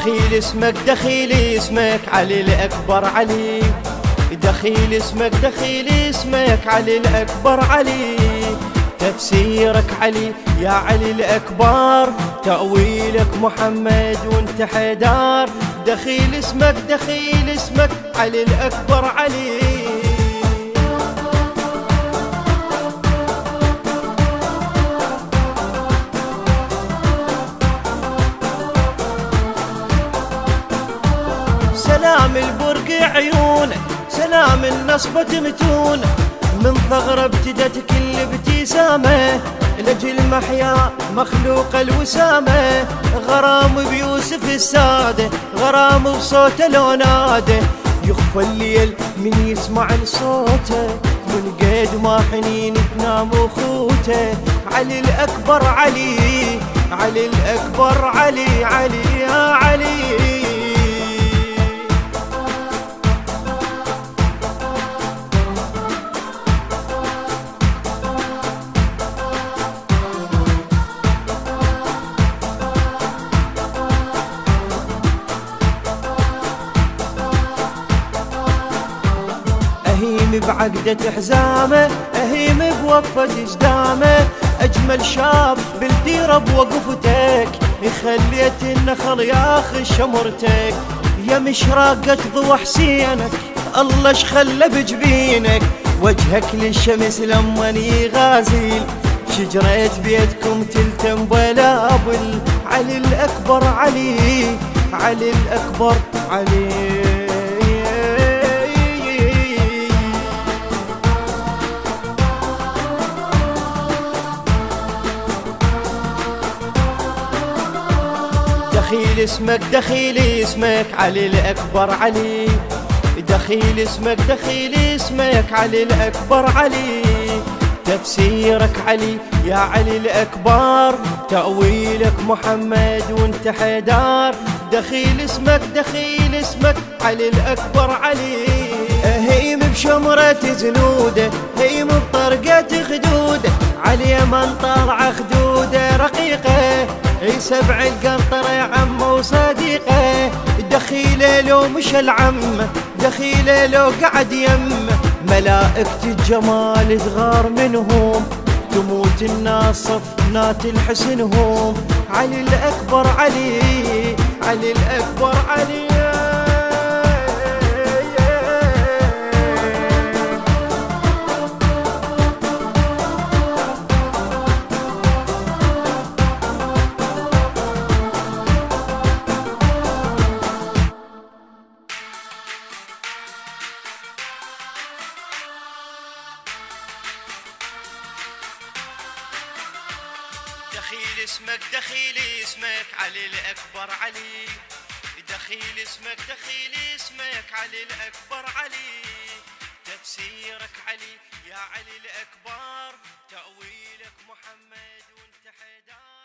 دخيل اسمك دخيل اسمك علي الأكبر علي، دخيل اسمك دخيل اسمك علي الأكبر علي، تفسيرك علي يا علي الأكبر، تأويلك محمد وانت حيدر، دخيل اسمك علي الأكبر علي. سلام البرق عيونك، سلام النصبة متونة، من ثغرة ابتدت كل ابتسامة، لجل محيا مخلوق الوسامة، غرام بيوسف السادة، غرام بصوته لو ناده، يخفى الليل من يسمع لصوته، من قيد ما حنين تنام اخوته، علي الأكبر علي، علي الأكبر علي، علي يا علي. أهيم بعقدة حزامه، أهيم بوقفة جدامه، أجمل شاب بالديرة بوقفتك، خليت النخل ياخذ شمرتك، يا مشراقة ضوى حسينك، الله شخلى بجبينك، وجهك للشمس لما يغازل، شجرة بيتكم تلتم بلابل، علي الأكبر علي، علي الأكبر علي. دخيل اسمك علي الأكبر علي، دخيل اسمك علي الأكبر علي، تفسيرك علي يا علي الأكبر، تأويلك محمد وانت حيدر، دخيل اسمك علي الأكبر علي. هيم بشمرة زنوده، هيم بطرقة خدوده، علي من طالع خدوده رقيقه، سبع القنطرة يا عمه وصديقه، دخيله لو مش العمه، دخيله لو قعد يمه، ملائكة الجمال تغار منهم، تموت الناس صفنات الحسنهم، علي الأكبر علي، علي الأكبر علي. دخيل اسمك علي الأكبر علي، دخيل اسمك علي الأكبر علي، تفسيرك علي يا علي الأكبر، تأويلك محمد وانت حيدر.